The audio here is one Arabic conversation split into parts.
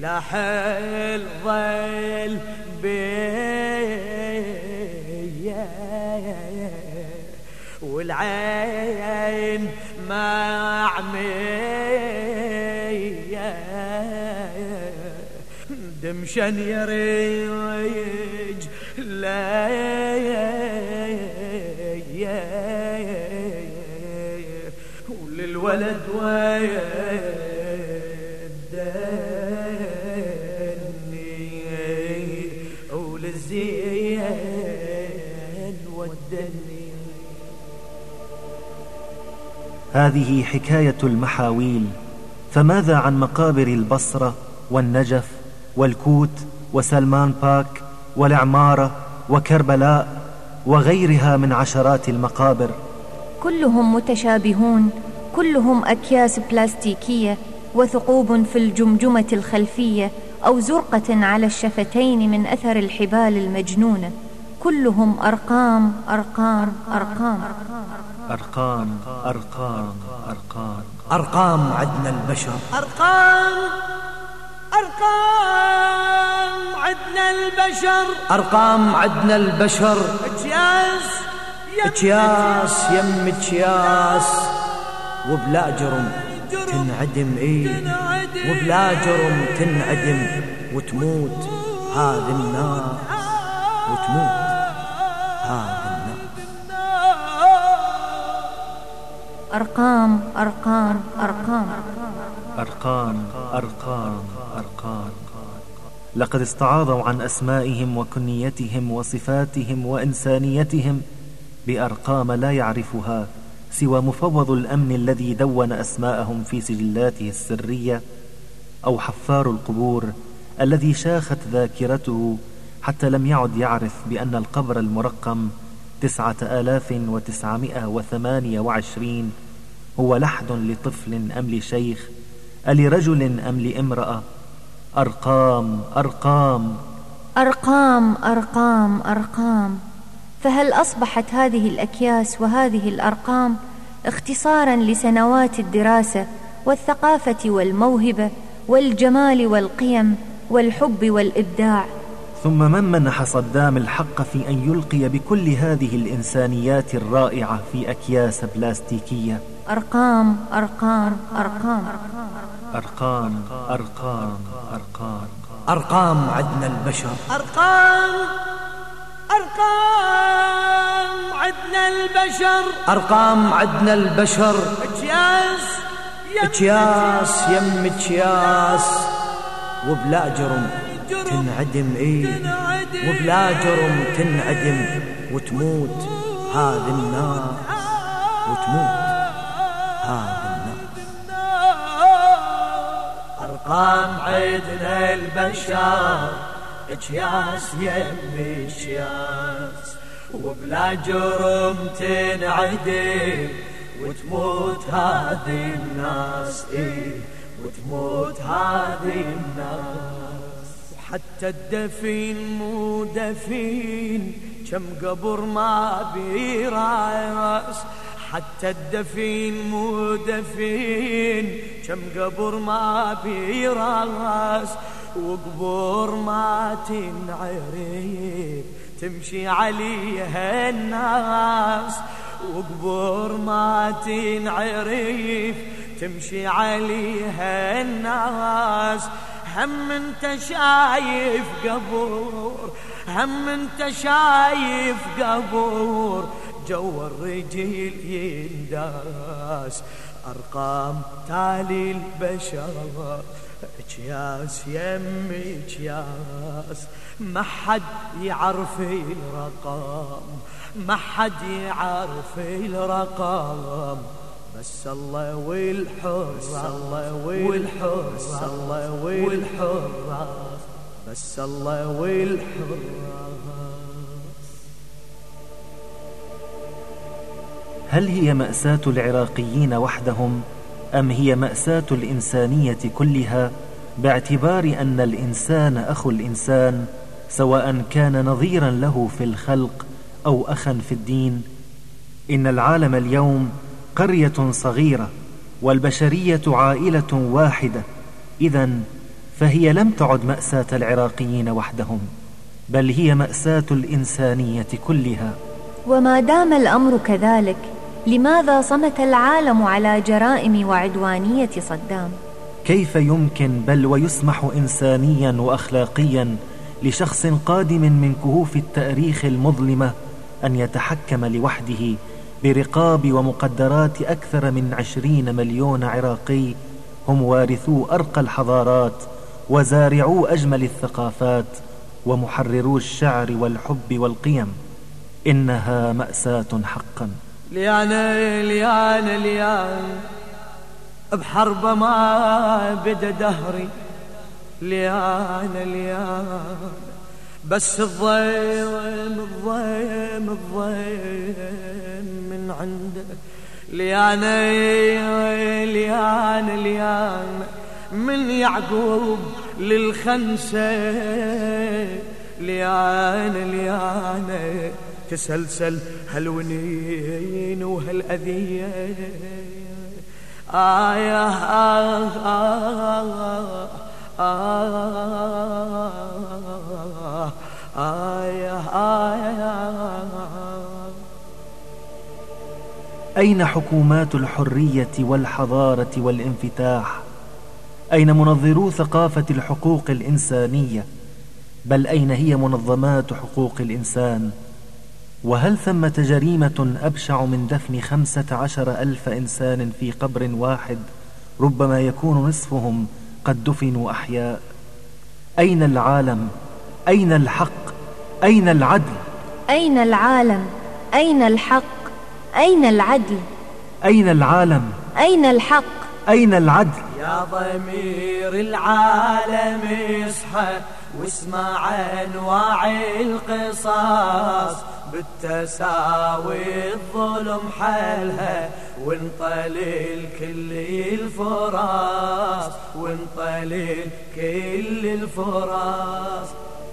لاح الظل بي والعين معمية دمشن يريج وللولد ودني وللزين ودني. هذه حكاية المحاويل، فماذا عن مقابر البصرة والنجف والكوت وسلمان باك والعمارة وكربلاء وغيرها من عشرات المقابر؟ كلهم متشابهون، كلهم أكياس بلاستيكية وثقوب في الجمجمة الخلفية أو زرقة على الشفتين من أثر الحبال المجنونة. كلهم أرقام أرقام أرقام أرقام أرقام أرقام أرقام عدنا البشر، أرقام أرقام عدنا البشر، أرقام عدنا البشر. اكياس يم اكياس وبلا جرم تنعدم، وبلا جرم تنعدم وتموت هذه الناس، وتموت هذه الناس. أرقام أرقام أرقام أرقام أرقام أرقام. لقد استعاضوا عن أسمائهم وكنيتهم وصفاتهم وإنسانيتهم بأرقام لا يعرفها سوى مفوض الأمن الذي دون أسماءهم في سجلاته السرية، أو حفار القبور الذي شاخت ذاكرته حتى لم يعد يعرف بأن القبر المرقم 9928 هو لحد لطفل أم لشيخ، ألرجل أم لامرأة. أرقام أرقام أرقام أرقام أرقام. فهل أصبحت هذه الأكياس وهذه الأرقام اختصارا لسنوات الدراسة والثقافة والموهبة والجمال والقيم والحب والإبداع؟ ثم من منح صدام الحق في أن يلقي بكل هذه الإنسانيات الرائعة في أكياس بلاستيكية؟ أرقام أرقام أرقام أرقام أرقام أرقام أرقام عدنا البشر، أرقام أرقام عدنا البشر، أرقام عدنا البشر. اكياس يم اكياس وبلا جرم تنعدم، وبلا جرم تنعدم وتموت هذه الناس، وتموت هذه الناس. أرقام عدنا البشر، اكياس يم اكياس وبلا جرم تنعدم وتموت هذه الناس، وتموت هذه الناس. وحتى الدفين مو دفين، كم قبر ما بيراس. حتى الدفين مو دفين، كم قبر ما بيراس. وقبور ما تنعرف تمشي عليها الناس، وقبور ما تنعرف تمشي عليها الناس. هم انت شايف قبور، هم انت شايف قبور جو الرجل ينداس. أرقام تالي البشر، اكياس يم اكياس، ما حد يعرف الرقم، ما حد يعرف الرقم. بس الله والحراس، الله والحراس، الله والحراس، بس الله والحراس. هل هي مأساة العراقيين وحدهم أم هي مأساة الإنسانية كلها، باعتبار أن الإنسان أخو الإنسان سواء كان نظيرا له في الخلق أو أخا في الدين؟ إن العالم اليوم قرية صغيرة والبشرية عائلة واحدة. إذن فهي لم تعد مأساة العراقيين وحدهم، بل هي مأساة الإنسانية كلها. وما دام الأمر كذلك، لماذا صمت العالم على جرائم وعدوانية صدام؟ كيف يمكن بل ويسمح إنسانيا وأخلاقيا لشخص قادم من كهوف التاريخ المظلمة أن يتحكم لوحده برقاب ومقدرات أكثر من 20 مليون عراقي هم وارثو أرقى الحضارات وزارعو أجمل الثقافات ومحررو الشعر والحب والقيم؟ إنها مأساة حقا. ليانا بحرب ما بدا دهري، ليانا بس الضيم من عنده، ليانا من يعقوب للخنسة، ليانا تسلسل هالونين وهالأذية. أين حكومات الحرية والحضارة والانفتاح؟ أين منظرو ثقافة الحقوق الإنسانية؟ بل أين هي منظمات حقوق الإنسان؟ وهل ثمة جريمة أبشع من دفن 15,000 إنسان في قبر واحد ربما يكون نصفهم قد دفنوا أحياء؟ أين العالم؟ أين الحق؟ أين العدل؟ أين العالم؟ أين الحق؟ أين العدل؟ أين العالم؟ أين الحق؟ أين العدل؟ يا ضمير العالم اصحى واسمع انواع القصاص، بالتساوي الظلم حلها وانطلل كل الفراس، وانطلل كل الفراس.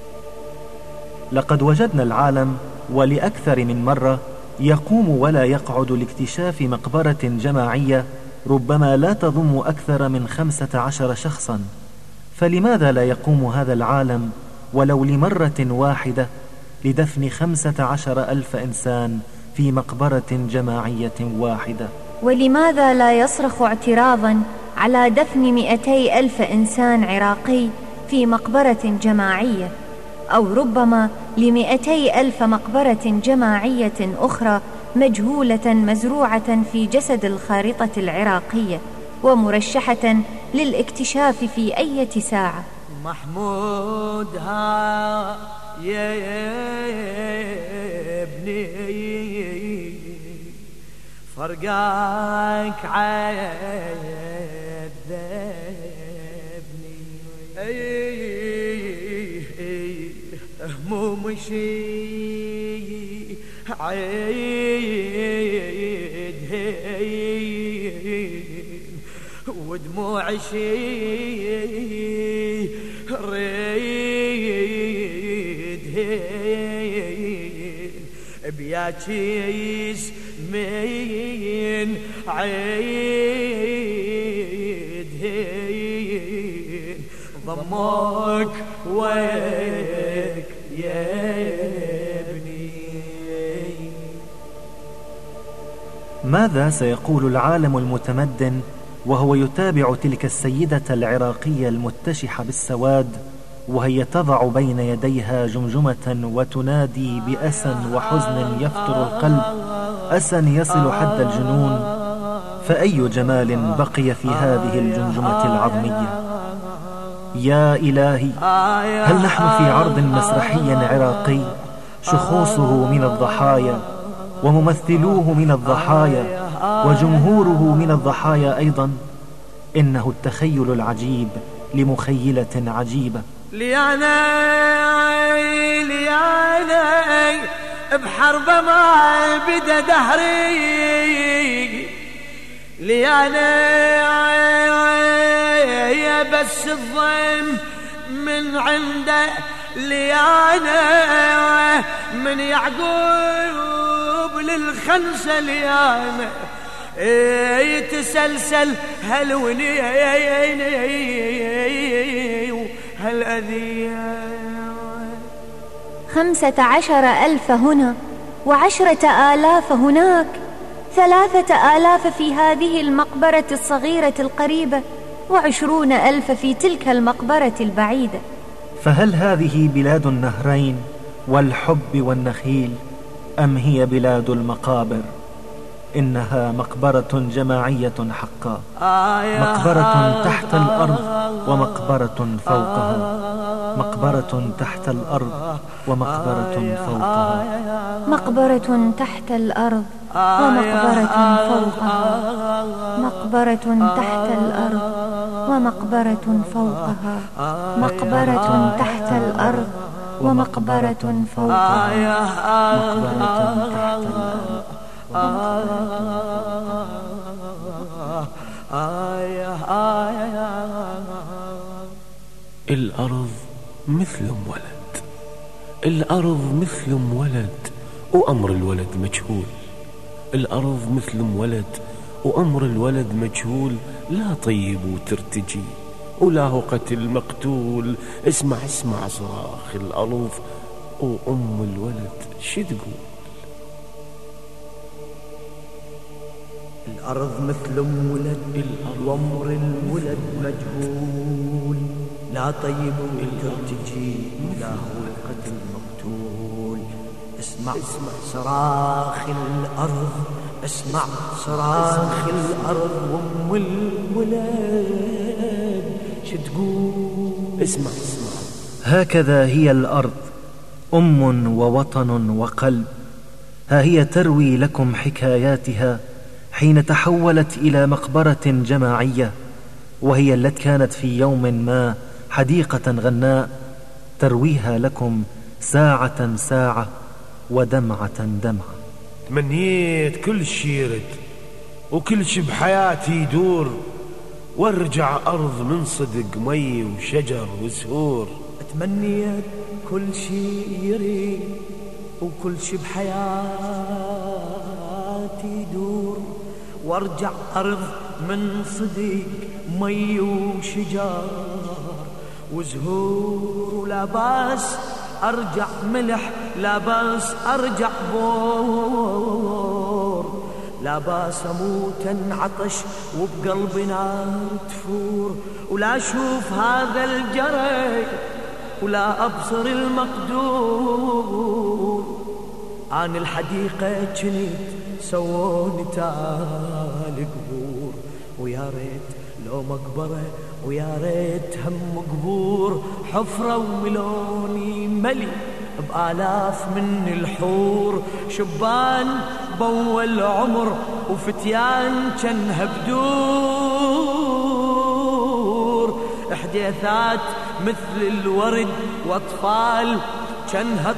لقد وجدنا العالم ولأكثر من مرة يقوم ولا يقعد لاكتشاف مقبرة جماعية ربما لا تضم أكثر من 15 شخصا، فلماذا لا يقوم هذا العالم ولو لمرة واحدة لدفن 15,000 إنسان في مقبرة جماعية واحدة؟ ولماذا لا يصرخ اعتراضا على دفن 200,000 إنسان عراقي في مقبرة جماعية، أو ربما ل200,000 مقبرة جماعية أخرى مجهولة مزروعة في جسد الخارطة العراقية ومرشحة للاكتشاف في أي ساعة؟ محمود ها يا ابني فرقاك عذبني، هموم شي عيد ودموع شي ريد بياكيس من عيد ضمك ويك يا ابني. ماذا سيقول العالم المتمدن وهو يتابع تلك السيدة العراقية المتشحة بالسواد وهي تضع بين يديها جمجمة وتنادي بأسى وحزن يفتر القلب، أسى يصل حد الجنون؟ فأي جمال بقي في هذه الجمجمة العظمية؟ يا إلهي، هل نحن في عرض مسرحي عراقي شخوصه من الضحايا وممثلوه من الضحايا وجمهوره من الضحايا أيضا؟ إنه التخيل العجيب لمخيلة عجيبة. ليانا بحرب ما بدا دهري، ليانا بس الضيم من عنده، ليانا من يعقوب للخنسة، ليانا يتسلسل هالونين الأذية. 15,000 هنا، و10,000 هناك، 3,000 في هذه المقبرة الصغيرة القريبة، و20,000 في تلك المقبرة البعيدة. فهل هذه بلاد النهرين والحب والنخيل، أم هي بلاد المقابر؟ إنها مقبرة جماعية حقا، مقبرة تحت الأرض ومقبرة فوقها، مقبرة تحت الأرض ومقبرة فوقها، مقبرة تحت الأرض ومقبرة فوقها، مقبرة تحت الأرض ومقبرة فوقها، مقبرة تحت الأرض ومقبرة فوقها، مقبرة تحت الأرض. الأرض مثل ولد، الأرض مثل ولد وأمر الولد مجهول، الأرض مثل ولد وأمر الولد مجهول، لا طيب وترتجي ولا هو قتل مقتول. اسمع اسمع صراخ الأرض وأم الولد شو تقول؟ الأرض مثل ولد وأمر الولد مجهول، لا طيب وترتجي لا هو قتل مقتول. اسمع صراخ الأرض، اسمع صراخ الأرض وأم الولد شو تقول؟ اسمع اسمع. هكذا هي الأرض، أم ووطن وقلب، ها هي تروي لكم حكاياتها حين تحولت إلى مقبرة جماعية، وهي التي كانت في يوم ما حديقة غناء، ترويها لكم ساعة ساعة ودمعة دمعة. تمنيت كل شي يرد وكل شي بحياتي يدور، وارجع أرض من صدق مي وشجر وزهور. تمنيت كل شي يريد وكل شي بحياتي يدور، وارجع أرض من صدق مي وشجر وزهور. ولا باس أرجع ملح، لا باس أرجع بور، لا باس أموت انعطش وبقلبي نار تفور، ولا أشوف هذا الجري ولا أبصر المقدور. عن الحديقة جنيت سووني تالي قبور، ويا ريت لو مقبرة ويا ريت هم قبور، حفرة وملوني ملي بآلاف من الحور، شبان بول عمر وفتيان جنها بدور، إحداثات مثل الورد وأطفال جنها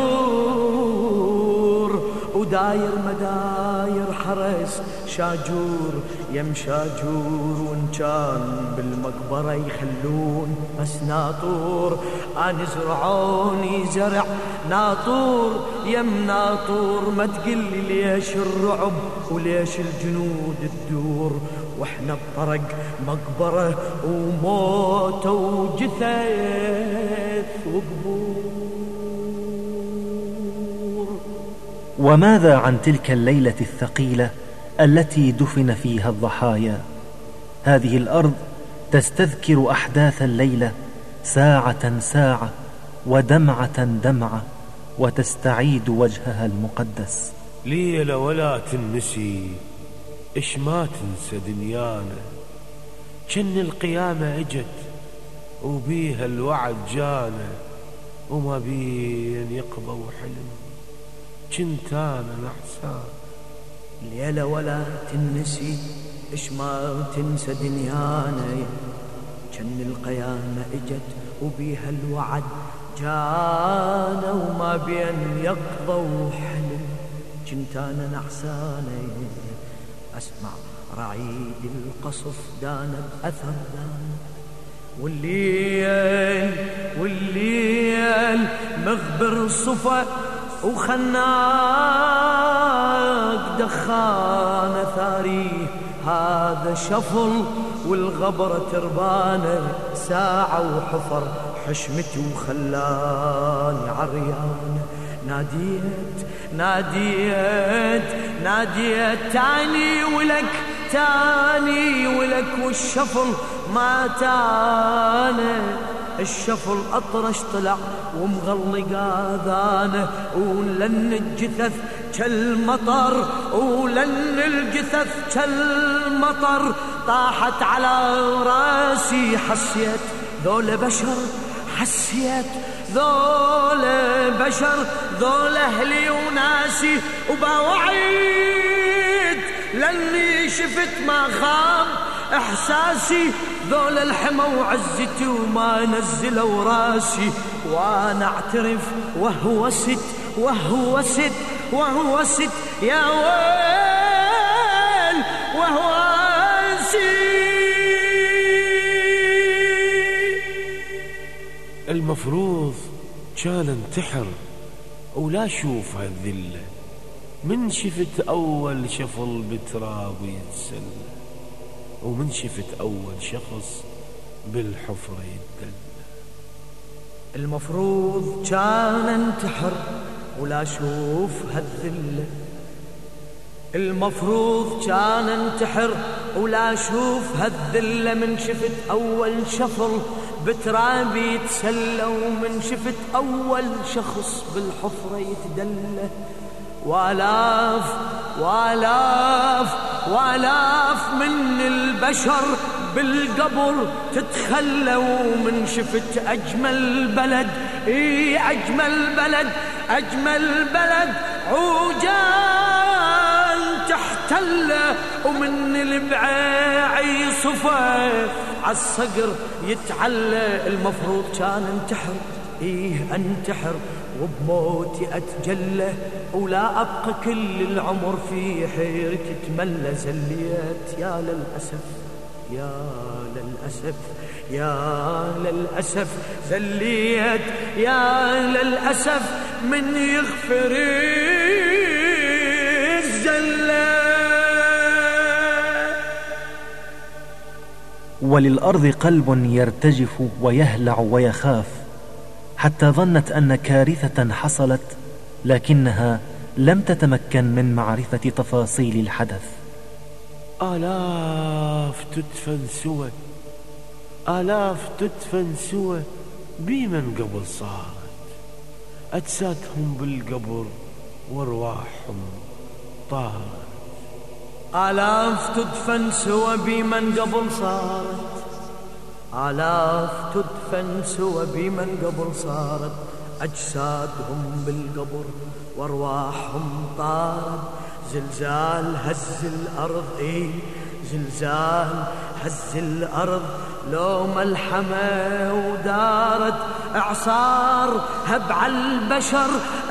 طيور، وداير مداير حرس شاجور يم شاجور، وإن كان بالمقبرة يخلون بس ناطور، أنا زرعوني زرع ناطور يم ناطور. ما تقلي ليش الرعب وليش الجنود تدور، واحنا بطرق مقبرة وموت وجثث وقبور. وماذا عن تلك الليلة الثقيلة التي دفن فيها الضحايا؟ هذه الأرض تستذكر أحداث الليلة ساعة ساعة ودمعة دمعة، وتستعيد وجهها المقدس. ليلة ولا تنسي، إش ما تنسى دنيانا، جن القيامة اجت وبيها الوعد جانا، وما بين يقضى وحلم جنت أنا نحسان. ليلة ولا تنسي، إش ما تنسى دنيانا، جن القيامة اجت وبيها الوعد جانا، وما بين يقضى وحلم جنت أنا نعسانة. أسمع رعيد القصف دانا بأثر دانا، والليل مغبر صفا وخناق دخان ثاريه، هذا شفل والغبرة تربانة ساعة وحفر حشمتي وخلاني عريانة. ناديت ناديت ناديت تاني ولك تاني ولك والشفل ما تانا. الشفل أطرش طلع ومغلق آذانه ولن الجثث كالمطر ولن الجثث كالمطر طاحت على راسي. حسيت ذول بشر حسيت ذول بشر ذول أهلي وناسي وبوعيد لاني شفت ما خاب إحساسي. ذول الحمى وعزتي وما نزلوا راسي وأنا أعترف وهوست وهوست وهوست يا ويل وهواسي. المفروض كان انتحر ولا شوف هالذلة. من شفت أول شفل بتراب يتسل ومن شفت أول شخص بالحفرة يتدل. المفروض كان انتحر ولا شوف هالذلة. المفروض كان انتحر ولا شوف هالذلة. من شفت أول شفل بترابي يتسلى ومن شفت أول شخص بالحفرة يتدلى. والاف والاف والاف من البشر بالقبر تتخلى ومن شفت أجمل بلد أجمل بلد أجمل بلد عوجان تحتله ومن البعاعي صفا عالصقر يتعلى. المفروض كان انتحر انتحر وبموتي أتجلى ولا أبقى كل العمر في حيرتي تملى. زليت يا للأسف يا للأسف يا للأسف زليت يا للأسف من يغفر الزلة. وللأرض قلب يرتجف ويهلع ويخاف حتى ظنت أن كارثة حصلت لكنها لم تتمكن من معرفة تفاصيل الحدث. آلاف تدفن سوى آلاف تدفن سوى بمن قبل صارت. أجسادهم بالقبر وارواحهم طارت. آلاف تدفن سوى بمن قبل صارت. آلاف تدفن سوى بمن قبل صارت. أجسادهم بالقبر وارواحهم طارت. زلزال هز الأرض زلزال هز الأرض لو ملحمة ودارت. إعصار هب على البشر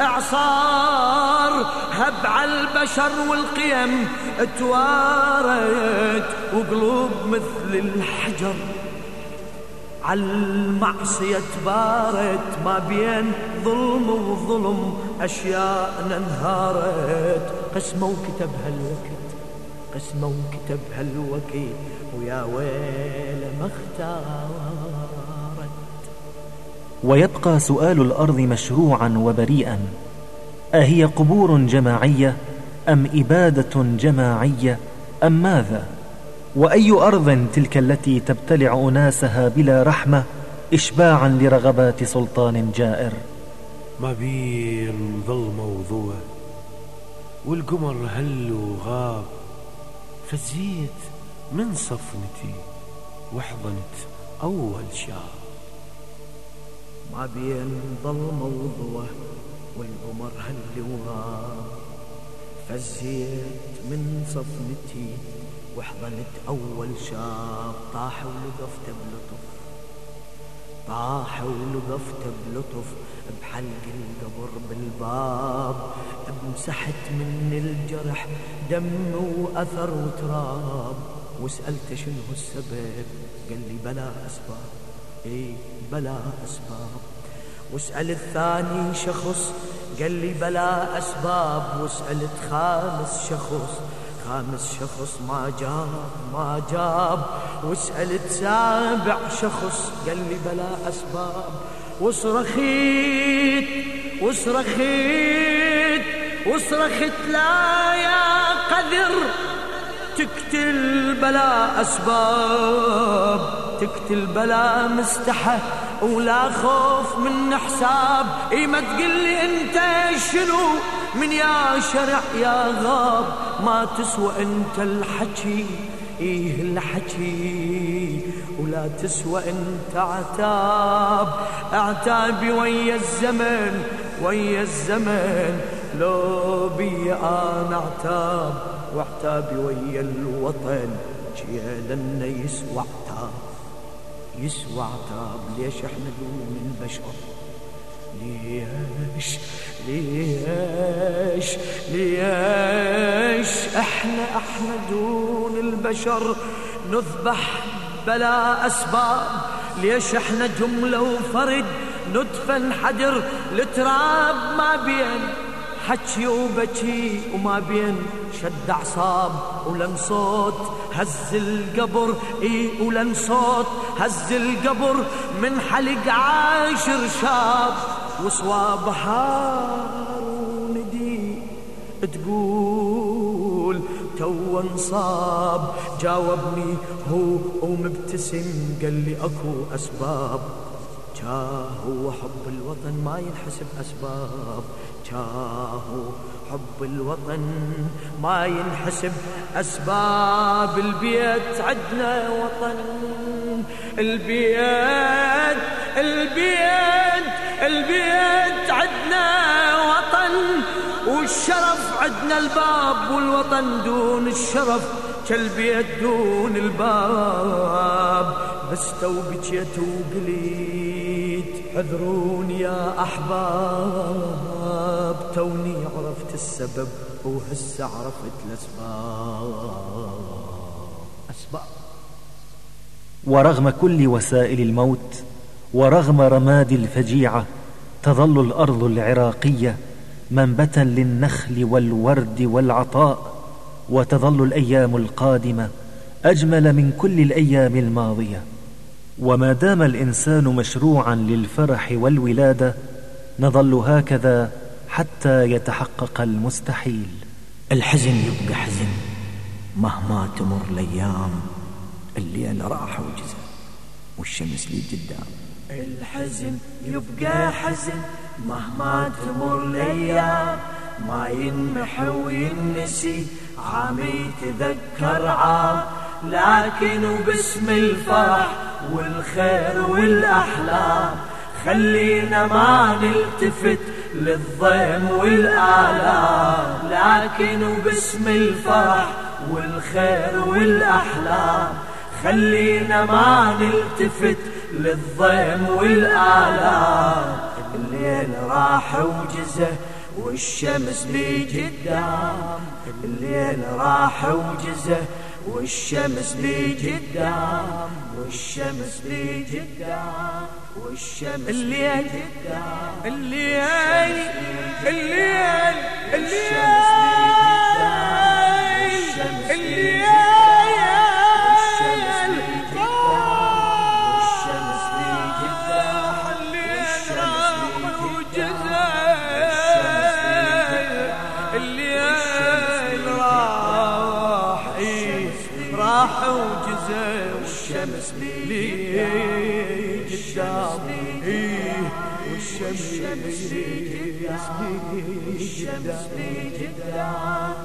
إعصار هب على البشر والقيم اتوارت وقلوب مثل الحجر على المعصية تبارت. ما بين ظلم وظلم أشياء انهارت. قسمة وكتبها الوقت قسمة وكتبها الوقت ويا ويل ما اختارت. ويبقى سؤال الأرض مشروعا وبريئا: أهي قبور جماعية أم إبادة جماعية أم ماذا؟ وأي أرض تلك التي تبتلع أناسها بلا رحمة إشباعا لرغبات سلطان جائر؟ ما بين ظلمة وضوء والقمر هل وغاب. فزيت من صفنتي واحضنت أول شاب. ما بين ظلمة وضوء والقمر هل وغاب. فزيت من صفنتي واحضنت أول شاب. طاح ولقفت بلطف طاح ولقفت بلطف بحلق القبر بالباب. مسحت من الجرح دم وأثر وتراب. وسألت شنو السبب قال لي بلا أسباب بلا أسباب. وسأل الثاني شخص قال لي بلا أسباب. وسألت خامس شخص ما جاب وسألت سابع شخص قال لي بلا أسباب، وصرخت لا يا قذر تقتل بلا أسباب، تقتل بلا مستحى ولا خوف من حساب. ما تقلي انت شنو من يا شرع يا غاب، ما تسوى انت الحكي الحكي، ولا تسوى انت عتابي ويا الزمن لو بي انا عتاب، وعتابي ويا الوطن جيلنا يسوى عتاب. ليش احنا دون البشر؟ ليش احنا دون البشر نذبح بلا اسباب؟ ليش احنا جملة وفرد ندفن حجر التراب، ما بين حكي وبكي وما بين شد اعصاب، ولن صوت هز القبر ولن صوت هز القبر من حلق عاشر شاب، وصواب بحار وندي تقول تو انصاب. جاوبني هو ومبتسم قال لي اكو اسباب، جاهو حب الوطن ما ينحسب أسباب، جاهو حب الوطن ما ينحسب أسباب. البيت عدنا وطن، البيت عدنا وطن، والشرف عدنا الباب، والوطن دون الشرف كالبيت دون الباب. بس تو بجيت وقليت حذروني يا أحباب، توني عرفت السبب وهسه عرفت الأسباب. ورغم كل وسائل الموت ورغم رماد الفجيعة، تظل الأرض العراقية منبتا للنخل والورد والعطاء، وتظل الأيام القادمة أجمل من كل الأيام الماضية. وما دام الإنسان مشروعا للفرح والولادة، نظل هكذا حتى يتحقق المستحيل. الحزن يبقى حزن مهما تمر الأيام، الليل راح وجزى والشمس لي قدام. الحزن يبقى حزن مهما تمر الأيام، ما ينمحي وينسي عام يتذكر عام، لكن وباسم الفرح والخير والأحلام خلينا ما نلتفت للضيم والآلام، لكن وباسم الفرح والخير والأحلام خلينا ما نلتفت للضيم والآلام. الليل راح وجزه والشمس لي قدام، الليل راح وجزه والشمس لي قدام، والشمس لي قدام، والشمس لي قدام. الليل الليل الليل راح وجزه والشمس لي قدام، والشمس لي قدام، والشمس لي قدام.